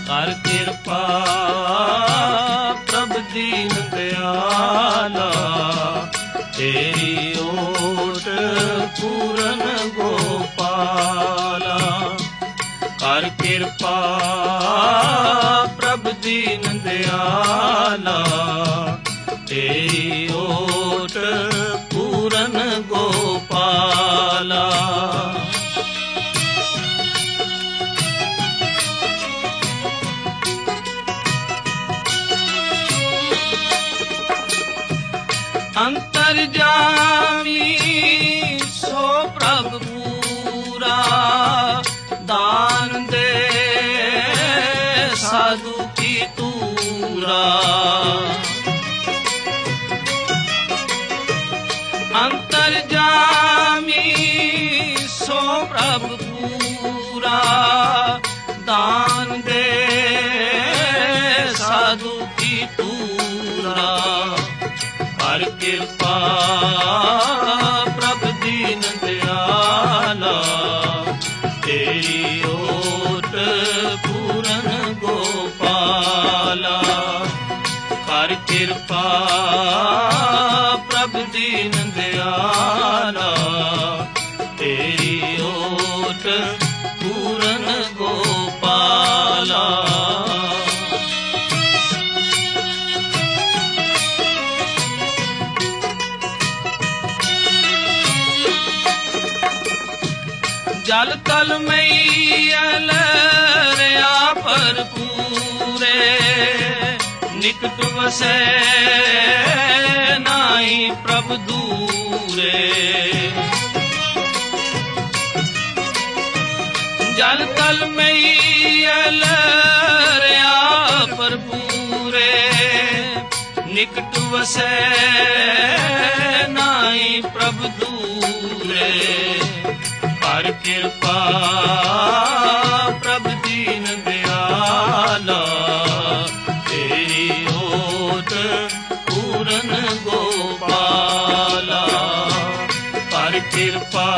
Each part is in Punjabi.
ਕਰ ਕਿਰਪਾ ਪ੍ਰਭ ਦੀਨ ਦਿਆਲਾ, ਤੇਰੀ ਓਟ ਪੂਰਨ ਗੋਪਾਲਾ। ਕਰ ਕਿਰਪਾ ਪ੍ਰਭ ਦੀਨ ਦਿਆਲਾ, ਤੇਰੀ ਓਟ ਪੂਰਨ ਗੋਪਾਲਾ। ਅੰਤਰਜਾਮੀ ਸੋ ਪ੍ਰਭ ਪੂਰਾ, ਦਾਨ ਦੇ ਸਾਧੂ ਕੀ ਤੂਰਾ। ਅੰਤਰਜਾਮੀ ਸੋ ਪ੍ਰਭ ਪੂਰਾ, ਦਾਨ ਦੇ ਸਾਧੂ ਕੀ ਤੂਰਾ। ਕਰ ਕਿਰਪਾ ਪ੍ਰਭ ਦੀਨ ਦਿਆਲਾ, ਤੇਰੀ ਓਟ ਪੂਰਨ ਗੋਪਾਲਾ। ਕਰ ਕਿਰਪਾ ਪ੍ਰਭ ਦੀਨ ਦਿਆਲਾ, ਤੇਰੀ ਓਟ ਪੂਰਨ ਗੋਪਾਲਾ। ਜਲ ਤਲ ਮਈਲ ਰਿਆ ਭਰਪੂਰੇ, ਨਿਕਟ ਵਸੈ ਨਾਹੀ ਪ੍ਰਭ ਦੂਰੇ। ਜਲ ਤਲ ਮਈਲ ਰਿਆ ਭਰਪੂਰੇ, ਨਿਕਟ ਵਸੈ ਨਾਹੀ ਪ੍ਰਭ ਦੂਰੇ। ਕਰ ਕਿਰਪਾ ਪ੍ਰਭ ਦੀਨ ਦਿਆਲਾ, ਤੇਰੀ ਓਟ ਪੂਰਨ ਗੋਪਾਲਾ। ਕਰ ਕਿਰਪਾ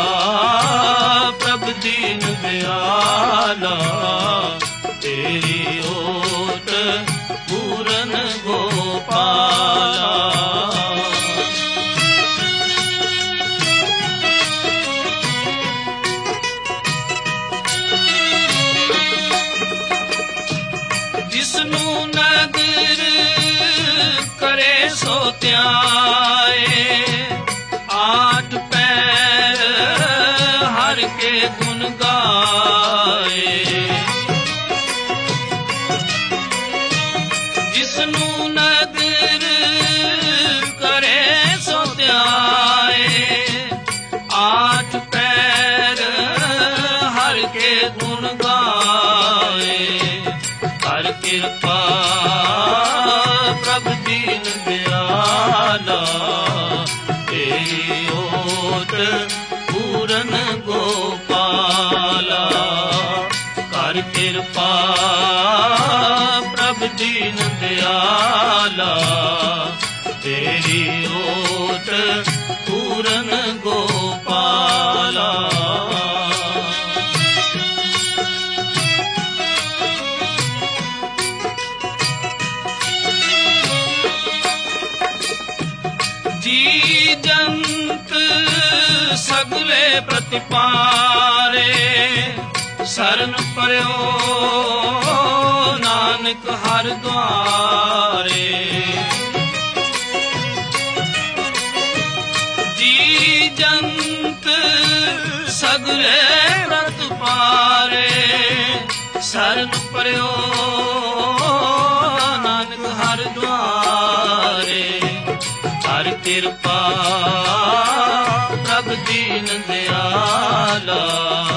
ਪ੍ਰਭ ਦੀਨ ਦਿਆਲਾ, ਤੇਰੀ ਓਟ ਪੂਰਨ ਗੋਪਾਲਾ। ਜਿਸਨੂੰ ਨਦਰ ਕਰੇ ਸੋ ਧਿਆਏ, ਆਠ ਪੈਰ ਹਰ ਕੇ ਗੁਣ ਗਾਏ। ਜਿਸਨੂੰ ਨਦਰ ਕਰੇ ਸੋ ਧਿਆਏ, ਆਠ ਪੈਰ ਹਰ ਕੇ ਗੁਣ ਗਾਏ। ਕਰ ਕਿਰਪਾ ਪ੍ਰਭ ਦੀਨ ਦਿਆਲਾ, ਤੇਰੀ ਓਟ ਪੂਰਨ ਗੋਪਾਲਾ। ਕਰ ਕਿਰਪਾ ਪ੍ਰਭ ਦੀਨ ਦਿਆਲਾ, ਤੇਰੀ ਓਟ ਪੂਰਨ ਗੋਪਾਲਾ। ਜੀ ਜੰਤ ਸਗਲੇ ਪ੍ਰਤਿਪਾਰੇ, ਸਰਨ ਪਰਿਓ ਨਾਨਕ ਹਰਿ ਦੁਆਰੇ। ਜੀ ਜੰਤ ਸਗਲੇ ਪ੍ਰਤਿਪਾਰੇ, ਸਰਨ ਪਰਿਓ ਨਾਨਕ ਹਰਿ ਦੁਆਰੇ। ਕਰ ਕਿਰਪਾ ਪ੍ਰਭ ਦੀਨ ਦਿਆਲਾ,